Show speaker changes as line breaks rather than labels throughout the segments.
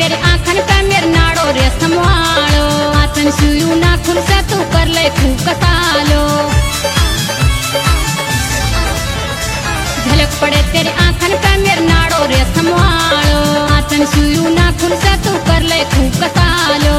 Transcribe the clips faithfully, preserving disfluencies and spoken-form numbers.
तेरे आंखन पे मेरे नाड़ो रे संभालो आतन सुयू ना खुल से तू कर ले फूक सालो झलक पड़े तेरे आंखन पे मेरे नाड़ो रे संभालो आतन सुयू ना खुल से तू कर ले फूक सालो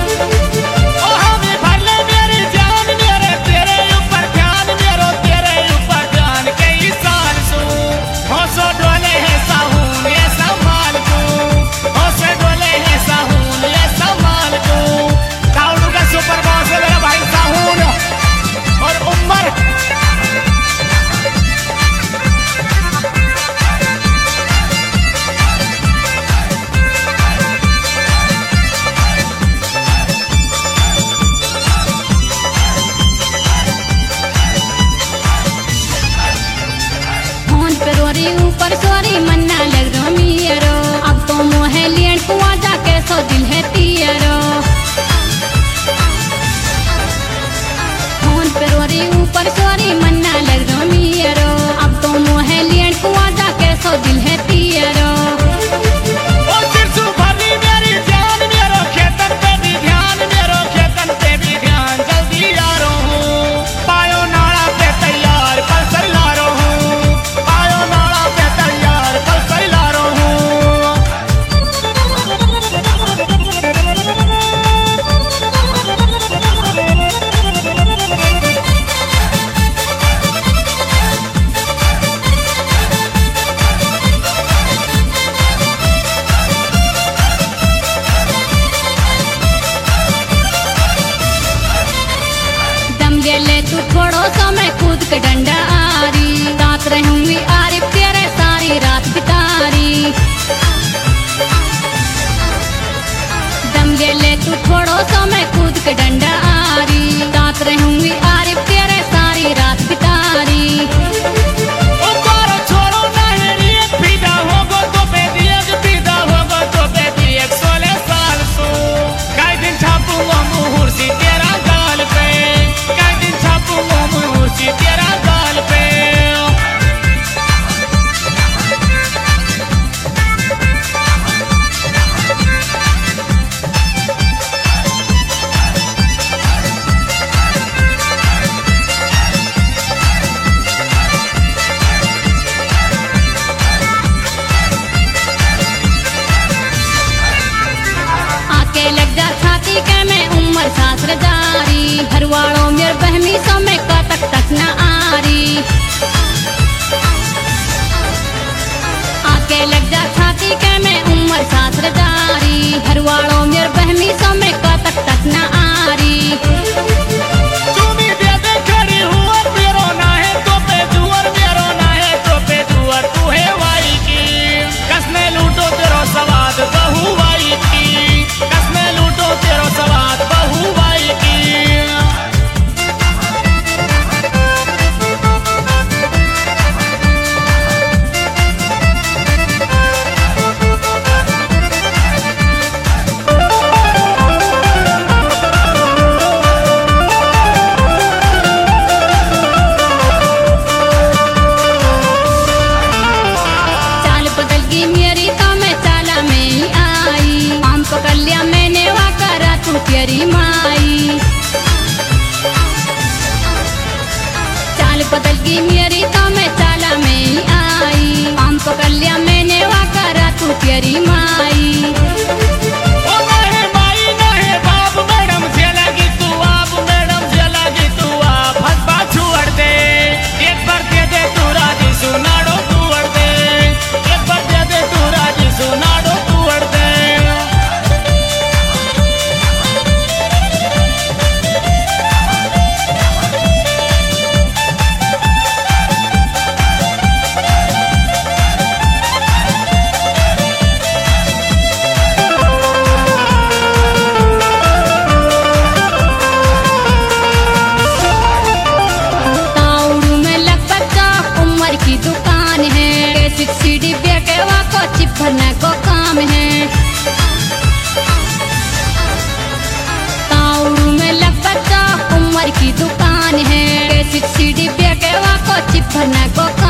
ऊपर सोरी मन्ना लग रो मियरो अब तो मोहे लियन कुआ जाके सो दिल है तियरो फोन पे रोरी ऊपर सोरी मन्ना लग रो मियरो अब तो मोहे लियन कुआ जाके सो दिल है तियरो ले तू थोड़ो सो मैं कूद के डंडा आरी रात रहूंगी आरी तेरे सारी रात बितारी दम ये ले तू थोड़ो सो मैं कूद के डंडा आरी रात रहूंगी आरी तेरे सारी रात बितारी लग जा छाती के मैं उम्र सासर जारी घर वालों मेरे बहमी सो मैं का तक तक न आरी आके लग जा छाती के मैं उम्र सासर जारी घर वालों मेरे बहमी सो मैं का तक तक न आरी प्यारी माई चाल बदल गई मेरी तो मैं चाला में आई आम पकड़ लिया मैंने वाकरा तू प्यारी माई भरने को काम है ताउरू में लग बच्चा उम्र की दुकान है सीडी पे के वा को चिप भरने को